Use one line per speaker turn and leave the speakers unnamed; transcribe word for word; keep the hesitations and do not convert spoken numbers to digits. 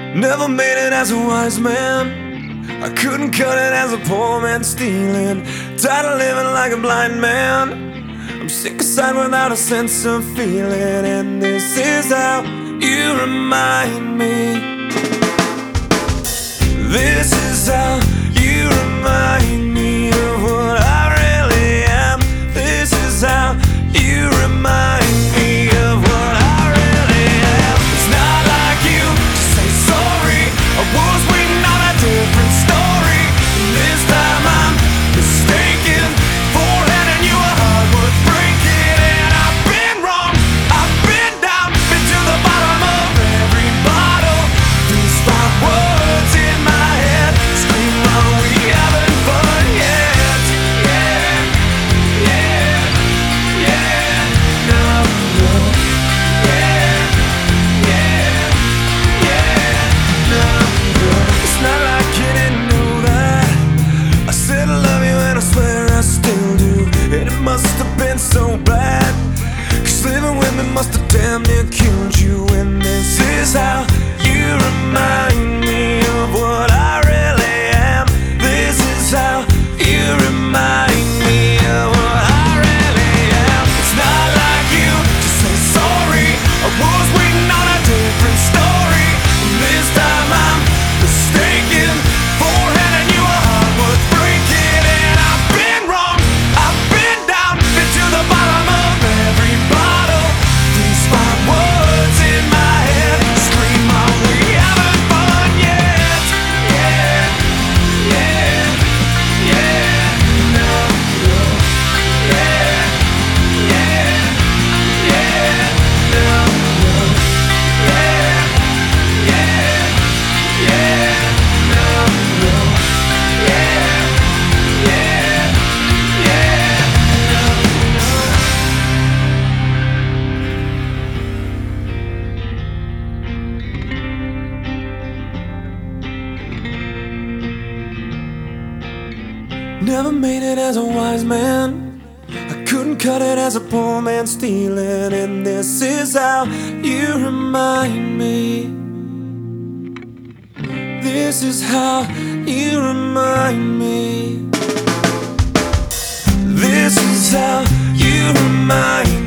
Never made it as a wise man. I couldn't cut it as a poor man stealing. Tired of living like a blind man. I'm sick aside without a sense of feeling. And this is how you remind me. This is how you remind me of what I really am. This is how you remind me of what I really am. It's not like you to say sorry. I was waiting on a different story. And this time I'm mistaken for handing you a heart worth breaking. And I've been wrong, I've been down, been to the bottom of every bottle. These five words in my head scream, are we having fun yet? Yeah, yeah, yeah, no, no. Yeah, yeah, yeah, no, no. It's not like you didn't know that I said I love you and I swear I still do. And it must have been so bad, 'cause living with me must have damn near killed you. And this is how you remind me of what I really am. This is how you remind me of what I really am. It's not like you to say sorry. I was waiting on a different story. And this time I'm mistaken for handing you a heart worth breaking. And I've been wrong, I've been down, been to the bottom of every bottle. These five words in my head scream, are we having fun yet? Yeah, yeah, yeah, no, no. Yeah, yeah, yeah, no, no. Yeah, yeah, yeah, no, no. Yeah, yeah, yeah, no, no. Never made it as a wise man. I couldn't cut it as a poor man stealing. And this is how you remind me. This is how you remind me. This is how you remind me.